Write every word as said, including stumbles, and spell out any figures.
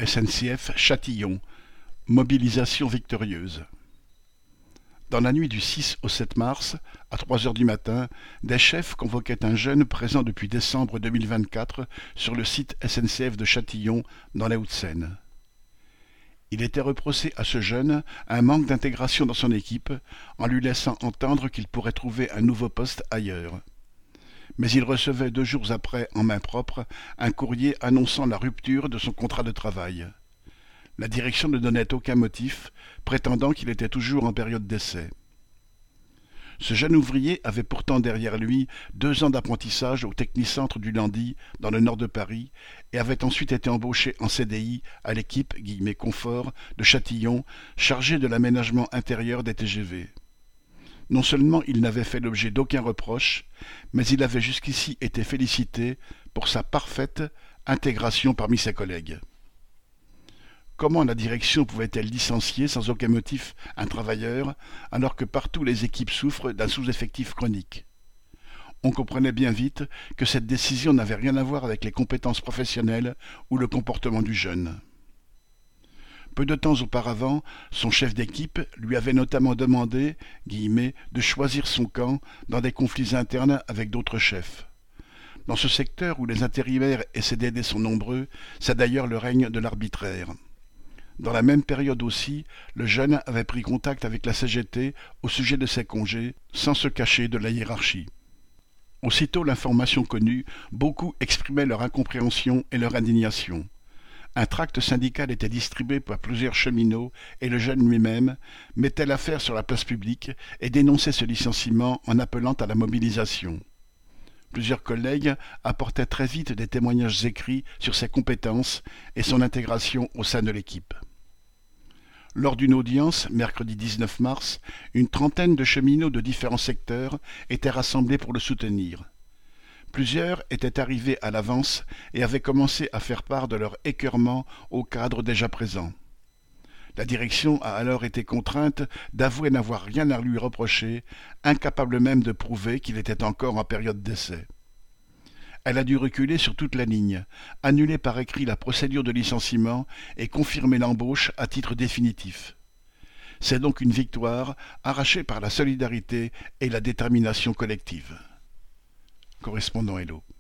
S N C F Châtillon, mobilisation victorieuse. Dans la nuit du six au sept mars, à trois heures du matin, des chefs convoquaient un jeune présent depuis décembre deux mille vingt-quatre sur le site S N C F de Châtillon, dans les Hauts-de-Seine. Il était reproché à ce jeune un manque d'intégration dans son équipe, en lui laissant entendre qu'il pourrait trouver un nouveau poste ailleurs. Mais il recevait deux jours après, en main propre, un courrier annonçant la rupture de son contrat de travail. La direction ne donnait aucun motif, prétendant qu'il était toujours en période d'essai. Ce jeune ouvrier avait pourtant derrière lui deux ans d'apprentissage au Technicentre du Landy, dans le nord de Paris, et avait ensuite été embauché en C D I à l'équipe « confort » de Châtillon, chargé de l'aménagement intérieur des T G V. Non seulement il n'avait fait l'objet d'aucun reproche, mais il avait jusqu'ici été félicité pour sa parfaite intégration parmi ses collègues. Comment la direction pouvait-elle licencier sans aucun motif un travailleur, alors que partout les équipes souffrent d'un sous-effectif chronique? On comprenait bien vite que cette décision n'avait rien à voir avec les compétences professionnelles ou le comportement du jeune. Peu de temps auparavant, son chef d'équipe lui avait notamment demandé guillemets, de choisir son camp dans des conflits internes avec d'autres chefs. Dans ce secteur où les intérimaires et C D D sont nombreux, c'est d'ailleurs le règne de l'arbitraire. Dans la même période aussi, le jeune avait pris contact avec la C G T au sujet de ses congés, sans se cacher de la hiérarchie. Aussitôt l'information connue, beaucoup exprimaient leur incompréhension et leur indignation. Un tract syndical était distribué par plusieurs cheminots et le jeune lui-même mettait l'affaire sur la place publique et dénonçait ce licenciement en appelant à la mobilisation. Plusieurs collègues apportaient très vite des témoignages écrits sur ses compétences et son intégration au sein de l'équipe. Lors d'une audience, mercredi dix-neuf mars, une trentaine de cheminots de différents secteurs étaient rassemblés pour le soutenir. Plusieurs étaient arrivés à l'avance et avaient commencé à faire part de leur écœurement au cadre déjà présent. La direction a alors été contrainte d'avouer n'avoir rien à lui reprocher, incapable même de prouver qu'il était encore en période d'essai. Elle a dû reculer sur toute la ligne, annuler par écrit la procédure de licenciement et confirmer l'embauche à titre définitif. C'est donc une victoire arrachée par la solidarité et la détermination collective. Correspondant Hello.